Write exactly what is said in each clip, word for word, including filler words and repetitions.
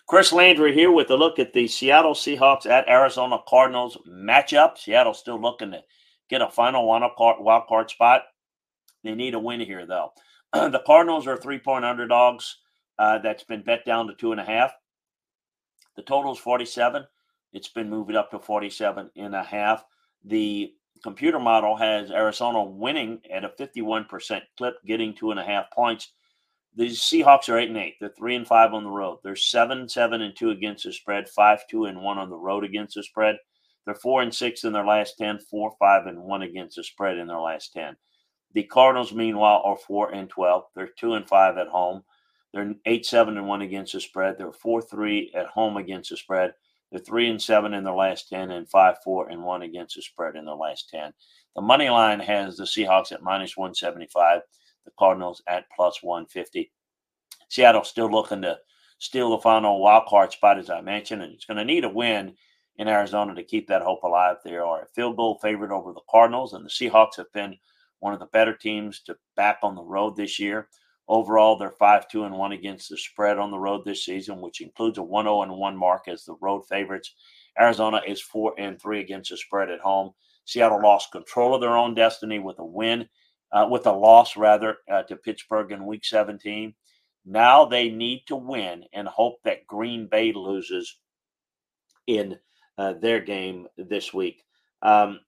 Chris Landry here with a look at the Seattle Seahawks at Arizona Cardinals matchup. Seattle still looking to get a final wild card, wild card spot. They need a win here, though. The Cardinals are three-point underdogs. Uh, that's been bet down to two and a half. The total is forty-seven. It's been moved up to forty-seven and a half. The computer model has Arizona winning at a fifty-one percent clip, getting two and a half points. The Seahawks are eight and eight. They're three and five on the road. They're seven, seven and two against the spread. Five, two and one on the road against the spread. They're four and six in their last ten. Four, five and one against the spread in their last ten. The Cardinals, meanwhile, are four and twelve. They're two and five at home. They're eight, seven and one against the spread. They're four, three at home against the spread. They're three and seven in their last ten, and five, four and one against the spread in their last ten. The money line has the Seahawks at minus one seventy-five. The Cardinals at plus one fifty. Seattle still looking to steal the final wild card spot, as I mentioned, and it's going to need a win in Arizona to keep that hope alive. They are a field goal favorite over the Cardinals, and the Seahawks have been one of the better teams to back on the road this year. Overall, they're five, two and one against the spread on the road this season, which includes a one oh and one mark as the road favorites. Arizona is four and three against the spread at home. Seattle lost control of their own destiny with a win, uh, with a loss rather, uh, to Pittsburgh in Week seventeen. Now they need to win and hope that Green Bay loses in uh, their game this week. Um,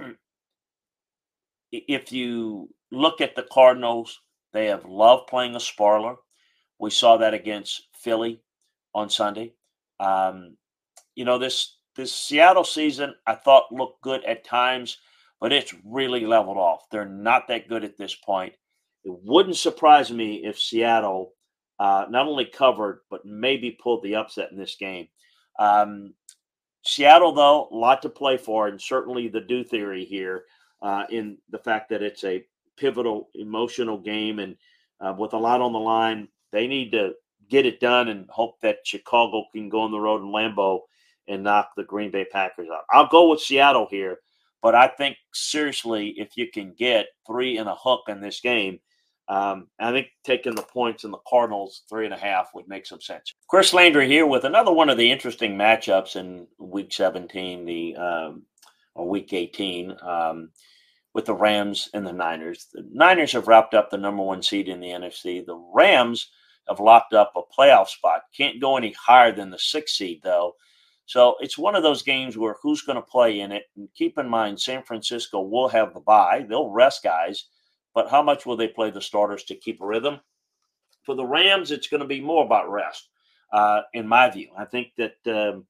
if you look at the Cardinals, they have loved playing a spoiler. We saw that against Philly on Sunday. Um, you know, this this Seattle season, I thought looked good at times, but it's really leveled off. They're not that good at this point. It wouldn't surprise me if Seattle uh, not only covered, but maybe pulled the upset in this game. Um, Seattle, though, a lot to play for, and certainly the do theory here uh, in the fact that it's a pivotal, emotional game, and uh, with a lot on the line, they need to get it done and hope that Chicago can go on the road in Lambeau and knock the Green Bay Packers out. I'll go with Seattle here, but I think seriously, if you can get three and a hook in this game, um, I think taking the points in the Cardinals three and a half would make some sense. Chris Landry here with another one of the interesting matchups in Week seventeen, the um, or Week eighteen. Um, with the Rams and the Niners. The Niners have wrapped up the number one seed in the N F C. The Rams have locked up a playoff spot. Can't go any higher than the sixth seed, though. So it's one of those games where who's going to play in it? And keep in mind, San Francisco will have the bye. They'll rest guys, but how much will they play the starters to keep a rhythm? For the Rams, it's going to be more about rest, uh, in my view. I think that um,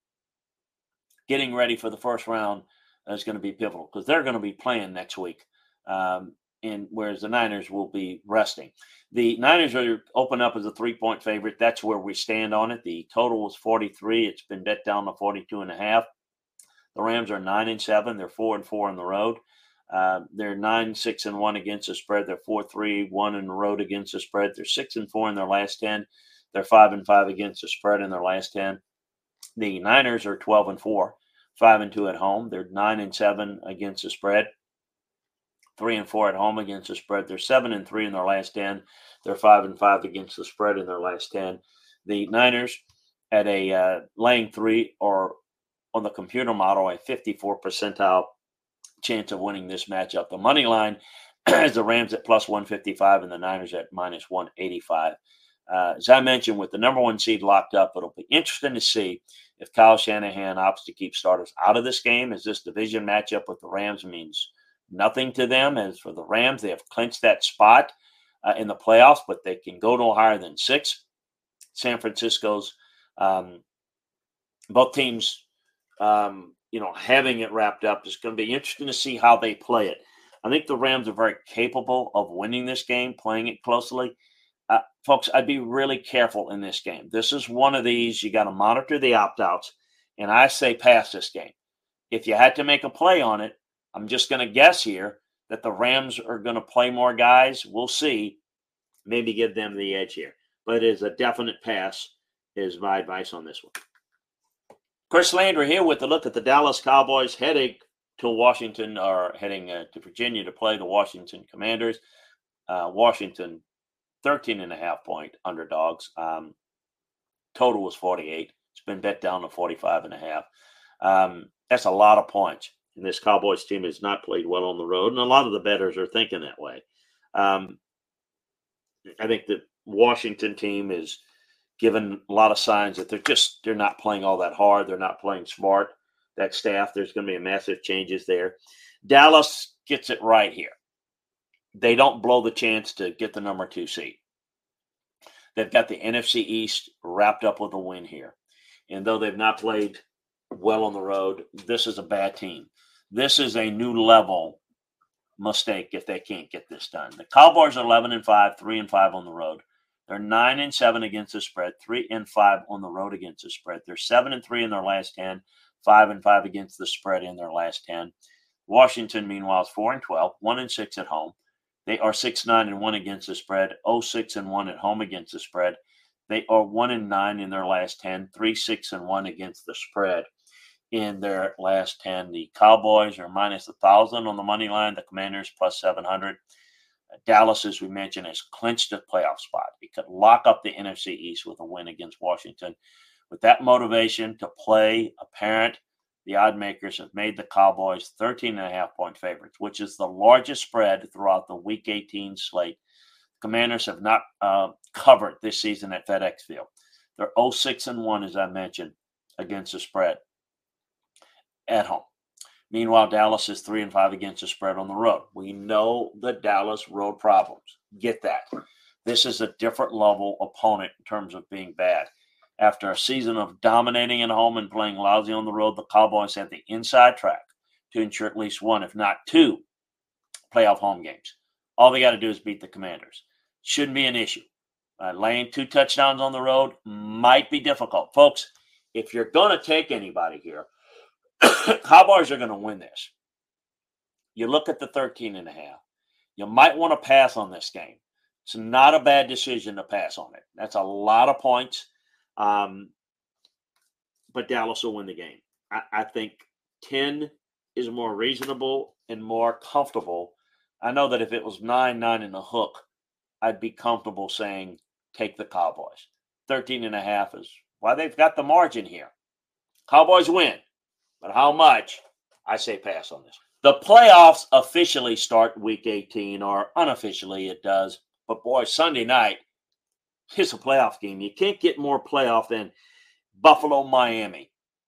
getting ready for the first round is going to be pivotal because they're going to be playing next week, um, and whereas the Niners will be resting. The Niners are open up as a three-point favorite. That's where we stand on it. The total was forty-three. It's been bet down to forty-two and a half. The Rams are nine and seven. They're four and four on the road. Uh, they're nine, six and one against the spread. They're four, three, one in the road against the spread. They're six and four in their last ten. They're five and five against the spread in their last ten. The Niners are twelve and four. Five and two at home. They're nine and seven against the spread. Three and four at home against the spread. They're seven and three in their last ten. They're five and five against the spread in their last ten. The Niners at a uh, laying three or on the computer model a fifty-four percentile chance of winning this matchup. The money line is the Rams at plus one fifty-five and the Niners at minus one eighty-five. Uh, as I mentioned, with the number one seed locked up, it'll be interesting to see if Kyle Shanahan opts to keep starters out of this game, as this division matchup with the Rams means nothing to them. As for the Rams, they have clinched that spot uh, in the playoffs, but they can go no higher than six. San Francisco's, um, both teams, um, you know, having it wrapped up. It's going to be interesting to see how they play it. I think the Rams are very capable of winning this game, playing it closely. Uh, folks, I'd be really careful in this game. This is one of these, you got to monitor the opt-outs, and I say pass this game. If you had to make a play on it, I'm just going to guess here that the Rams are going to play more guys. We'll see. Maybe give them the edge here. But it is a definite pass is my advice on this one. Chris Landry here with a look at the Dallas Cowboys heading to Washington, or heading uh, to Virginia to play the Washington Commanders. Uh, Washington thirteen and a half point underdogs. Um, total was forty-eight. It's been bet down to forty-five and a half. Um, that's a lot of points. And this Cowboys team has not played well on the road, and a lot of the bettors are thinking that way. Um, I think the Washington team is given a lot of signs that they're just they're not playing all that hard. They're not playing smart. That staff, there's going to be a massive changes there. Dallas gets it right here. They don't blow the chance to get the number two seed. They've got the N F C East wrapped up with a win here. And though they've not played well on the road, this is a bad team. This is a new level mistake if they can't get this done. The Cowboys are eleven and five, three and five on the road. They're nine and seven against the spread, three and five on the road against the spread. They're seven and three in their last ten, five and five against the spread in their last ten. Washington, meanwhile, is four and twelve, one and six at home. They are six nine and one against the spread, oh six and one at home against the spread. They are one and nine in their last ten, three six and one against the spread in their last ten. The Cowboys are minus one thousand on the money line. The Commanders plus seven hundred. Dallas, as we mentioned, has clinched a playoff spot. He could lock up the N F C East with a win against Washington. With that motivation to play apparent, the odd makers have made the Cowboys thirteen and a half point favorites, which is the largest spread throughout the Week eighteen slate. Commanders have not uh, covered this season at FedEx Field. They're oh six and one, as I mentioned, against the spread at home. Meanwhile, Dallas is three and five against the spread on the road. We know the Dallas road problems. Get that. This is a different level opponent in terms of being bad. After a season of dominating at home and playing lousy on the road, the Cowboys have the inside track to ensure at least one, if not two, playoff home games. All they got to do is beat the Commanders. Shouldn't be an issue. Uh, laying two touchdowns on the road might be difficult. Folks, if you're going to take anybody here, Cowboys are going to win this. You look at the thirteen and a half. You might want to pass on this game. It's not a bad decision to pass on it. That's a lot of points. Um, but Dallas will win the game. I, I think ten is more reasonable and more comfortable. I know that if it was nine, nine and a hook, I'd be comfortable saying take the Cowboys. thirteen and a half is why they've got the margin here. Cowboys win. But how much? I say pass on this. The playoffs officially start week eighteen, or unofficially it does. But boy, Sunday night, it's a playoff game. You can't get more playoff than Buffalo, Miami,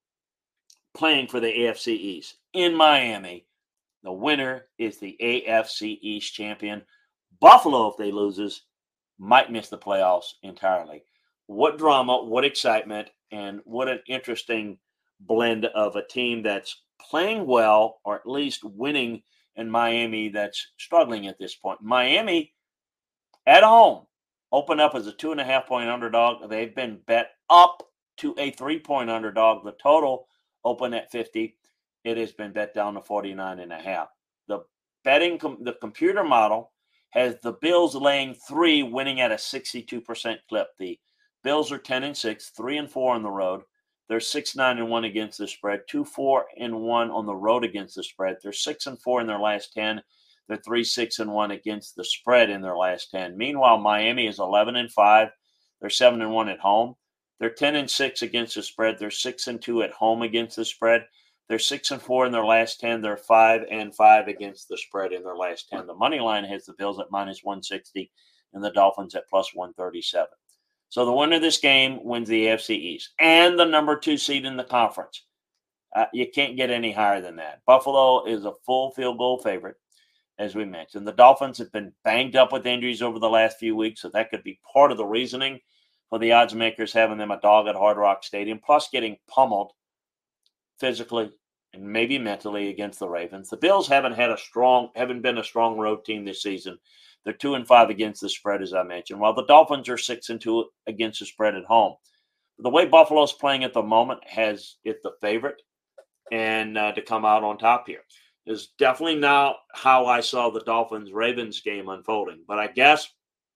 playing for the A F C East. In Miami, the winner is the A F C East champion. Buffalo, if they loses, might miss the playoffs entirely. What drama, what excitement, and what an interesting blend of a team that's playing well, or at least winning, in Miami that's struggling at this point. Miami at home opened up as a two and a half point underdog. They've been bet up to a three point underdog. The total opened at fifty. It has been bet down to forty-nine and a half. The betting, com- the computer model has the Bills laying three, winning at a sixty-two percent clip. The Bills are ten and six, three and four on the road. They're six nine and one against the spread, two four and one on the road against the spread. They're six and four in their last ten. They're three six and one against the spread in their last ten. Meanwhile, Miami is eleven and five. They're seven and one at home. They're ten and six against the spread. They're six and two at home against the spread. They're six and four in their last ten. They're five and five against the spread in their last ten. The money line has the Bills at minus one sixty and the Dolphins at plus one thirty-seven. So the winner of this game wins the A F C East and the number two seed in the conference. Uh, you can't get any higher than that. Buffalo is a full field goal favorite, as we mentioned. The Dolphins have been banged up with injuries over the last few weeks, so that could be part of the reasoning for the odds makers having them a dog at Hard Rock Stadium, plus getting pummeled physically and maybe mentally against the Ravens. The Bills haven't had a strong, haven't been a strong road team this season. They're two and five against the spread, as I mentioned, while the Dolphins are six and two against the spread at home. The way Buffalo's playing at the moment has it the favorite and uh, to come out on top here. Is definitely not how I saw the Dolphins-Ravens game unfolding. But I guess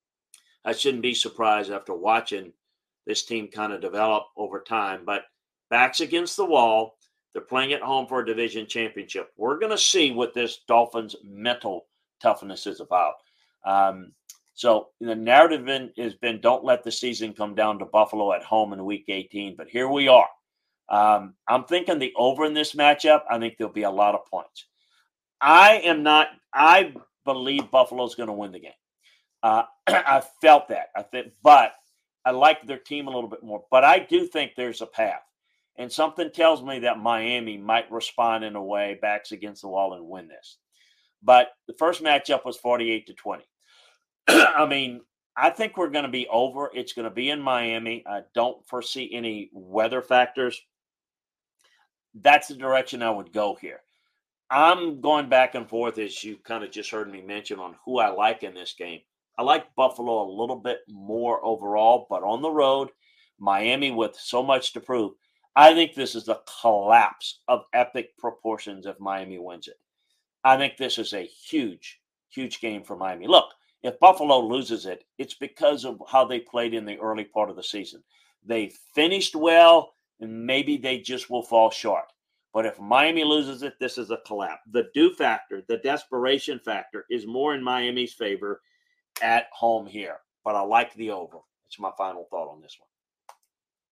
I shouldn't be surprised after watching this team kind of develop over time. But backs against the wall, they're playing at home for a division championship. We're going to see what this Dolphins' mental toughness is about. Um, So the narrative in, has been don't let the season come down to Buffalo at home in week eighteen. But here we are. Um, I'm thinking the over in this matchup, I think there'll be a lot of points. I am not, I believe Buffalo's going to win the game. Uh, I felt that. I think, but I like their team a little bit more. But I do think there's a path. And something tells me that Miami might respond in a way, backs against the wall, and win this. But the first matchup was forty-eight to twenty. I mean, I think we're going to be over. It's going to be in Miami. I don't foresee any weather factors. That's the direction I would go here. I'm going back and forth, as you kind of just heard me mention, on who I like in this game. I like Buffalo a little bit more overall, but on the road, Miami with so much to prove. I think this is a collapse of epic proportions if Miami wins it. I think this is a huge, huge game for Miami. Look, if Buffalo loses it, it's because of how they played in the early part of the season. They finished well, and maybe they just will fall short. But if Miami loses it, this is a collapse. The do factor, the desperation factor, is more in Miami's favor at home here. But I like the over. It's my final thought on this one.